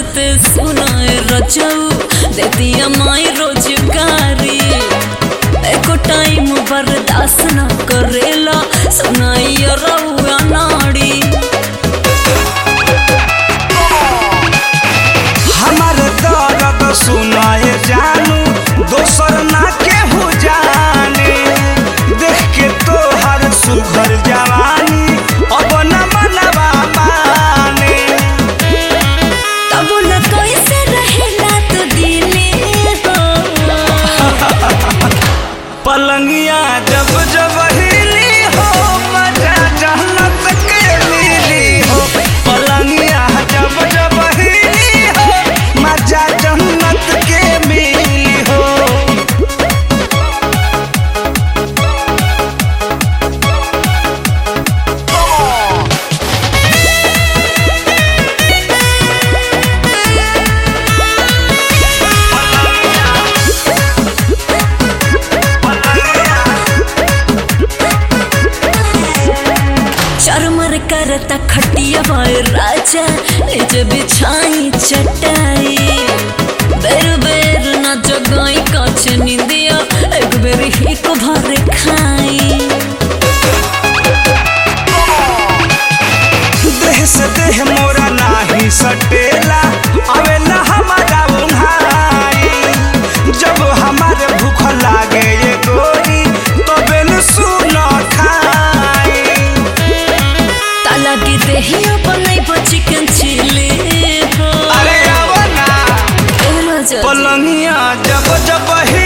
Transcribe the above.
चलते सुनाए रचऊ दे दिया माई रोजगारी एको टाइम बर्दाश्त न करेला सुनाई रउआ नाड़ी हमार दर्द सुनाए जानू दोसर ना केहू जाने देख के तोहर सुघर जवानी अब न मनवा माने तब न कैसे रहेला तू दिले हो पलंगिया जब जब हिली हो मजा जन्नत के मिली हो पलंगिया जब जब हिली हो मजा जन्नत के मिली हो चरमर करता खटिया भाई राजा निज बिछाई चटाई बेर बेर न जगाई काछ निंदिया एक बेर ही को भर खाई देह से देह मोरा नाही सटेला आवेला हमारा उन्हाई जब हमारे भूख लागे ये गोरी तो बेन सुनो खाई लगी देहिया बनाई चिकन चिली हो अरे आवना ए राजा जी। पलंगिया जब जब ही